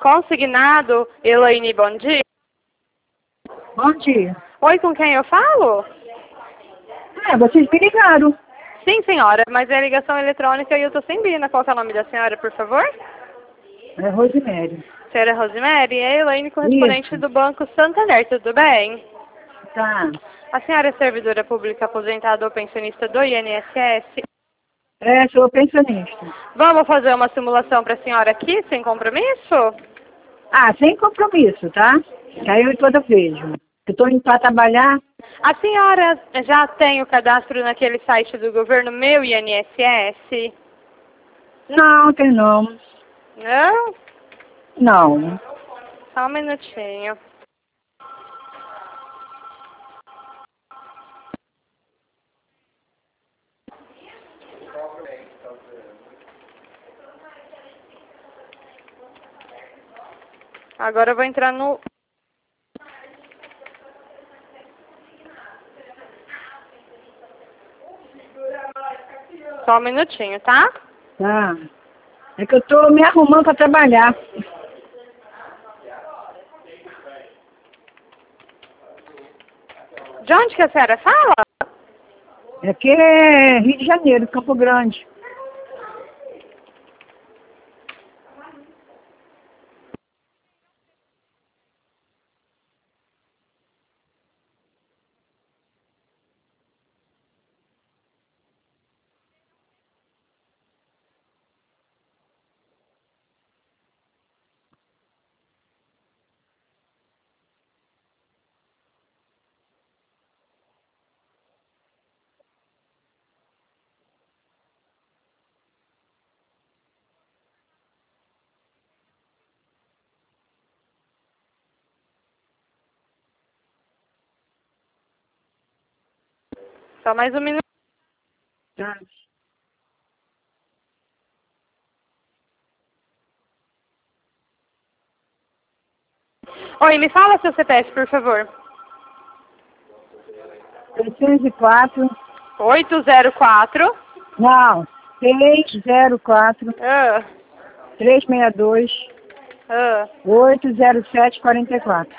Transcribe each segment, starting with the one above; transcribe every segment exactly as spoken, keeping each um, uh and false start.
Consignado, Elaine, bom dia. Bom dia. Oi, com quem eu falo? É, vocês me ligaram. Sim, senhora, mas é ligação eletrônica e eu tô sem Bina. Qual que é o nome da senhora, por favor? É Rosemary. Senhora Rosemary, é a Elaine, correspondente Isso. do Banco Santander, tudo bem? Tá. A senhora é servidora pública aposentada ou pensionista do I N S S? É, sou pensionista. Vamos fazer uma simulação para a senhora aqui, sem compromisso? Ah, sem compromisso, tá? Que aí eu toda vejo. Eu tô indo pra trabalhar. A senhora já tem o cadastro naquele site do governo Meu I N S S? Não, tem não. Não? Não. Só um minutinho. Agora eu vou entrar no... Só um minutinho, tá? Tá. É que eu tô me arrumando pra trabalhar. De onde que a senhora fala? Aqui é Rio de Janeiro, Campo Grande. Só mais um minuto. Tá. Oi, me fala seu C P F, por favor. seiscentos e quatro. oito zero quatro. Não. seis zero quatro. Ah, trezentos e sessenta e dois. ah. oito zero sete quatro quatro.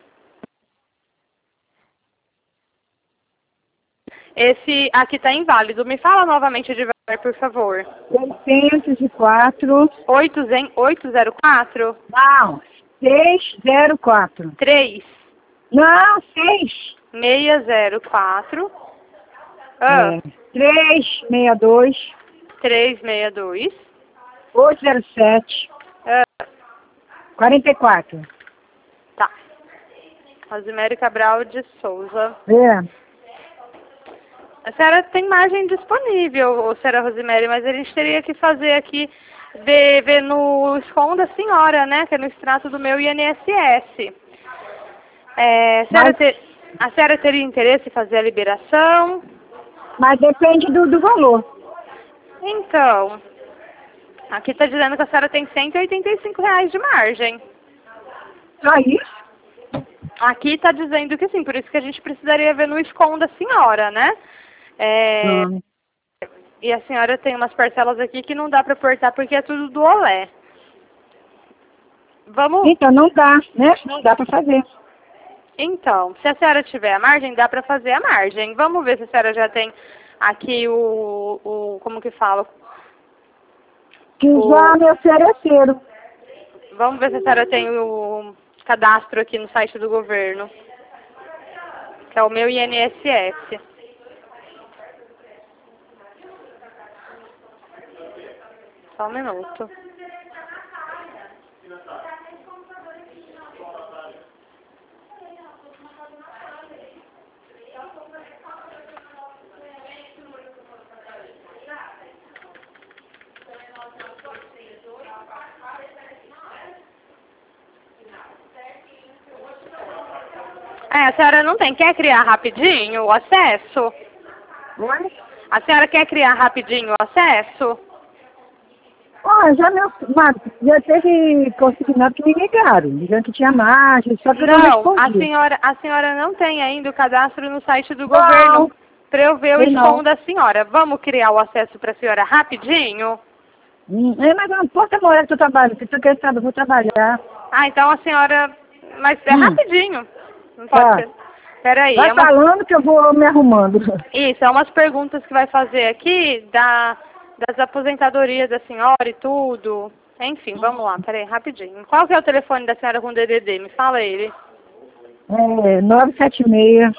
Esse aqui tá inválido. Me fala novamente devagar, por favor. seiscentos e quatro. oito zero quatro. Não, seiscentos e quatro. três Não, seis. seis zero quatro. Ah, É, trezentos e sessenta e dois. três seis dois. oito zero sete Ah, quatro quatro. tá. Rosemary Cabral de Souza. É. A senhora tem margem disponível, ô, senhora Rosemary, mas a gente teria que fazer aqui, ver, ver no SCOM da senhora, né, que é no extrato do meu I N S S. É, a, senhora Mas, ter, a senhora teria interesse em fazer a liberação? mas depende do, do valor. Então, aqui está dizendo que a senhora tem cento e oitenta e cinco reais de margem. Só isso? Aqui está dizendo que sim, por isso que a gente precisaria ver no SCOM da senhora, né? É, Hum. E a senhora tem umas parcelas aqui que não dá para aportar porque é tudo do Olé. Vamos... Então não dá, né? Não dá para fazer. Então, se a senhora tiver a margem, dá para fazer a margem. Vamos ver se a senhora já tem aqui o... o como que fala? Que O- já me ofereceram. Vamos ver se a senhora tem o cadastro aqui no site do governo. Que é o meu I N S S. Só um minuto. É, a senhora não tem. Quer criar rapidinho o acesso? Oi? A senhora quer criar rapidinho o acesso? Ó, já me mas já teve consignado que me ligaram, dizendo que tinha margem, só que eu não Não, a respondi. senhora, a senhora não tem ainda o cadastro no site do Não. governo para eu ver o Tem não. SCOM da senhora. Vamos criar o acesso para a senhora rapidinho? Hum, é, mas não importa a hora que eu trabalho, se tu quer saber, eu vou trabalhar. Ah, então a senhora... Mas é Hum. rapidinho. Não pode Tá. ser. Peraí. Vai É uma... falando que eu vou me arrumando. Isso, é umas perguntas que vai fazer aqui da, das aposentadorias da senhora e tudo. Enfim, vamos lá, peraí, rapidinho. Qual que é o telefone da senhora com D D D? Me fala ele. É, nove sete seis,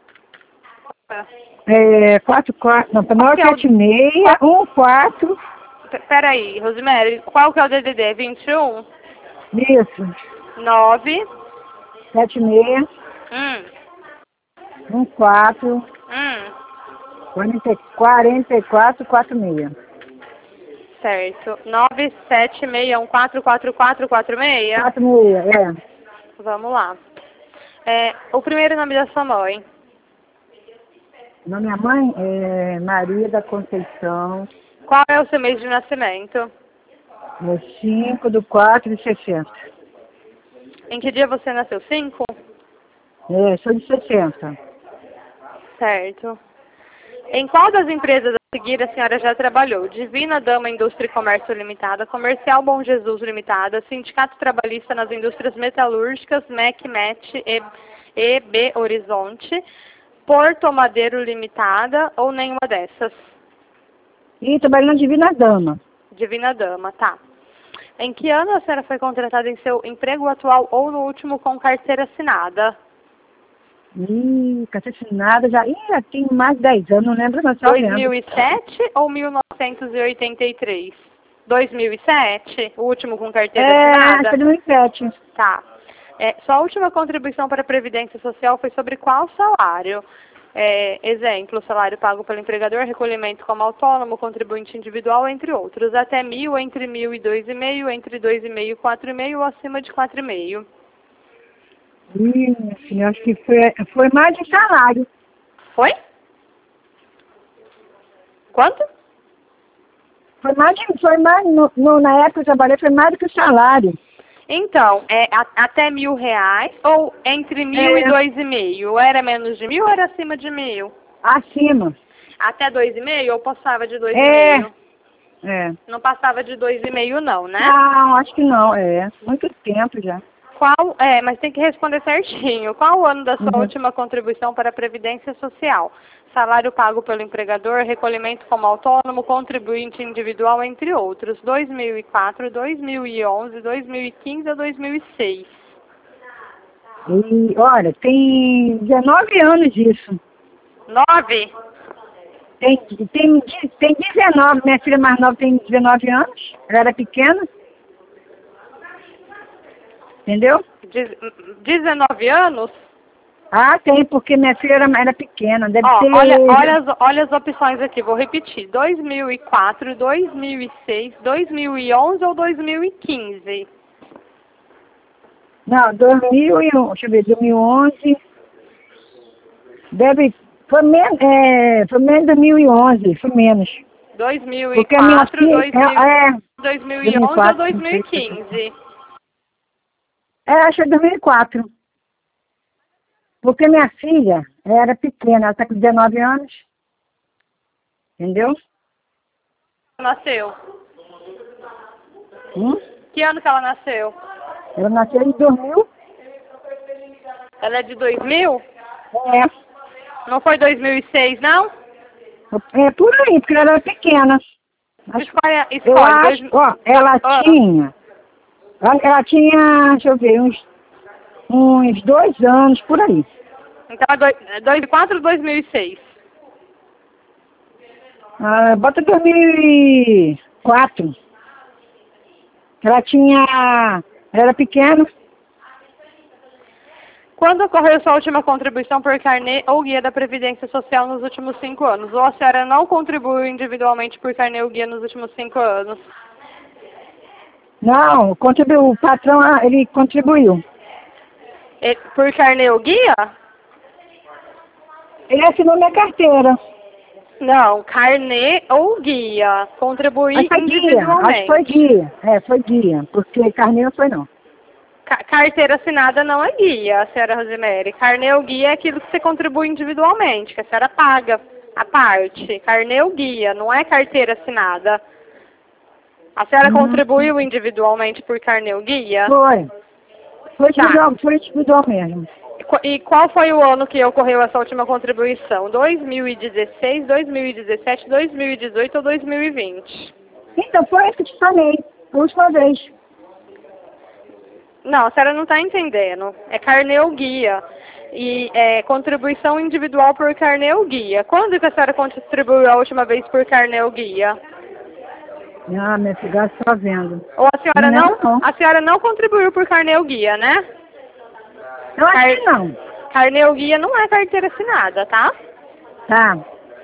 é, quatro quatro, não, Qual que nove é o... sete seis, um quatro, P- Peraí, Rosemary, qual que é o D D D? vinte e um? isso, nove? sete seis, Hum, um quatro, hum. quarenta e quatro, quarenta e seis. Certo. nove sete seis um quatro quatro quatro quatro seis? quatro seis, é. Vamos lá. É, o primeiro nome da sua mãe. Na minha mãe é Maria da Conceição, Qual é o seu mês de nascimento? é cinco do quatro de sessenta. Em que dia você nasceu? cinco? É, sou de sessenta. Certo. Em qual das empresas a seguir a senhora já trabalhou? Divina Dama Indústria e Comércio Limitada, Comercial Bom Jesus Limitada, Sindicato Trabalhista nas Indústrias Metalúrgicas, M E C M E T e E B Horizonte, Porto Madeiro Limitada ou nenhuma dessas? E trabalhando na Divina Dama. Divina Dama, tá. Em que ano a senhora foi contratada em seu emprego atual ou no último com carteira assinada? Ih, cacete nada, já, ih, já tem mais de dez anos, não lembro, mas só dois lembro. mil e sete ou mil novecentos e oitenta e três? dois mil e sete, o último com carteira É, assinada? foi dois mil e sete. Tá. É, sua última contribuição para a Previdência Social foi sobre qual salário? É, exemplo, salário pago pelo empregador, recolhimento como autônomo, contribuinte individual, entre outros. Até mil, entre mil e dois e meio, entre dois e meio e quatro e meio ou acima de quatro e meio. Ih, minha filha, acho que foi, foi mais de salário. Foi? Quanto? Foi mais de, foi mais, no, no- na época que eu trabalhei, foi mais do que o salário. Então, é a- até mil reais ou entre mil É. e dois e meio? Era menos de mil ou era acima de mil? Acima. Até dois e meio ou passava de dois e É. meio? É. Não passava de dois e meio não, né? Não, acho que não, é. Muito tempo já. Qual, é, mas tem que responder certinho. Qual o ano da sua Uhum. última contribuição para a Previdência Social? Salário pago pelo empregador, recolhimento como autônomo, contribuinte individual, entre outros. dois mil e quatro, dois mil e onze, dois mil e quinze ou dois mil e seis? E, olha, tem dezenove anos disso. Nove? Tem, tem, tem dezenove, minha filha mais nova tem dezenove anos, ela era pequena. Entendeu? Dez- dezenove anos? Ah, tem, porque minha filha era, era pequena, deve Ó, ter... olha, olha, as, olha as opções aqui, vou repetir. dois mil e quatro, dois mil e seis, dois mil e onze ou dois mil e quinze? Não, dois mil e um, deixa eu ver, dois mil e onze, deve, foi menos, é, foi menos de dois mil e onze, foi menos. dois mil e Porque a minha quatro, filha, dois mil, é, é, dois mil e onze ou dois mil e quatro, dois não mil sei e se quinze? é, acho que é dois mil e quatro. Porque minha filha era pequena, ela está com dezenove anos, entendeu? Nasceu? Hum? Que ano que ela nasceu? Ela nasceu em dois mil, Ela é de dois mil? é, Não foi dois mil e seis, não? é por aí, porque ela era pequena. Acho, Escolhe, eu escolhe. acho, Dois, ó, ela Ah. tinha, ela, ela tinha, deixa eu ver, uns, uns dois anos por aí. então, é dois mil e quatro ou dois mil e seis? Ah, bota dois mil e quatro. Ela tinha, ela era pequena. Quando ocorreu sua última contribuição por carnê ou guia da Previdência Social nos últimos cinco anos? Ou a senhora não contribuiu individualmente por carnê ou guia nos últimos cinco anos? Não, contribuiu, o patrão, ah, ele contribuiu. E- por carnê ou guia? Ele assinou minha carteira. Não, carnê ou guia. Contribuir Mas foi guia, acho individualmente. que foi guia. É, foi guia, porque carneiro não foi não. Ca- Carteira assinada não é guia, senhora Rosemary. Carnê ou guia é aquilo que você contribui individualmente, que a senhora paga a parte. Carnê ou guia, não é carteira assinada. A senhora Uhum. contribuiu individualmente por carnê ou guia? Foi. Foi Tá. individual, foi individual mesmo. E qu- E qual foi o ano que ocorreu essa última contribuição? dois mil e dezesseis, dois mil e dezessete, dois mil e dezoito ou dois mil e vinte? Então, foi esse que te falei, a última vez. Não, a senhora não está entendendo. É carnê ou guia. E é contribuição individual por carnê ou guia. Quando que a senhora contribuiu a última vez por carnê ou guia? Ah, minha filha, só vendo. Ou a senhora Não não, lembro, não. a senhora não contribuiu por carnê ou guia, né? Eu acho Car- que não. Carnê ou guia não é carteira assinada, tá? Tá.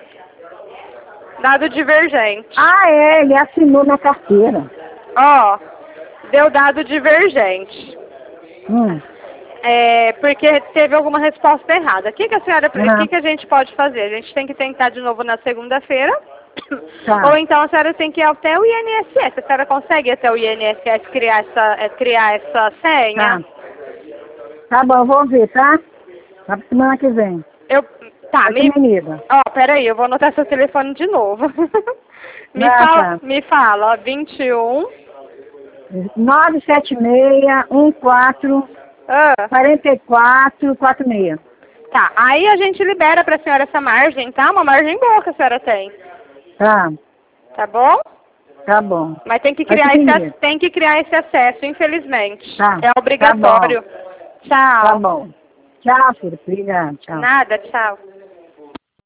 Dado divergente. Ah, é, ele assinou na carteira. Ó, deu dado divergente. Hum. É, porque teve alguma resposta errada. O que, que a senhora, o Uhum. que, que a gente pode fazer? A gente tem que tentar de novo na segunda-feira. Tá. Ou então a senhora tem que ir até o I N S S. A senhora consegue ir até o I N S S criar essa, é, criar essa senha? Tá. Tá bom, eu vou ver, tá? Na semana que vem. Eu, tá, Aqui me, me liga. ó, peraí, eu vou anotar seu telefone de novo. me, Ah, fala, tá. me fala, ó, vinte e um. nove sete seis, um quatro, Ah, quatro quatro, quatro seis. tá, aí a gente libera pra senhora essa margem, tá? Uma margem boa que a senhora tem. Tá, Tá bom? tá bom. Mas tem que Vai criar ter esse, dinheiro. ac- tem que criar esse acesso, infelizmente. Tá, É obrigatório. Tá Tchau. bom. Tchau, filho. Obrigada. Tchau. Nada, tchau.